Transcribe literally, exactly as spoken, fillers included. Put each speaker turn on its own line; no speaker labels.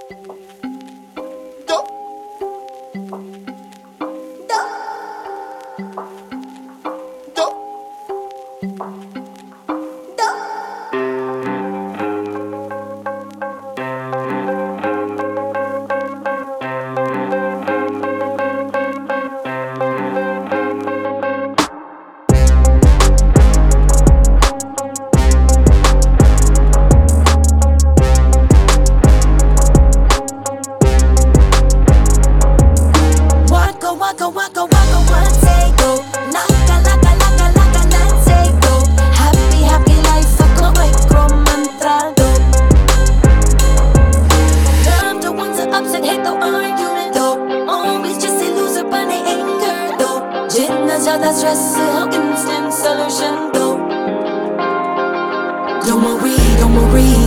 Do, do, do, do. Waka waka waka waka one say go. Laka laka laka laka let's say go. Happy happy life ako ay mantrado. Love the ones that upset hate the argument though. Always just a loser but they anger though. जितना ज़्यादा stress हो instant solution though. Don't worry, don't worry.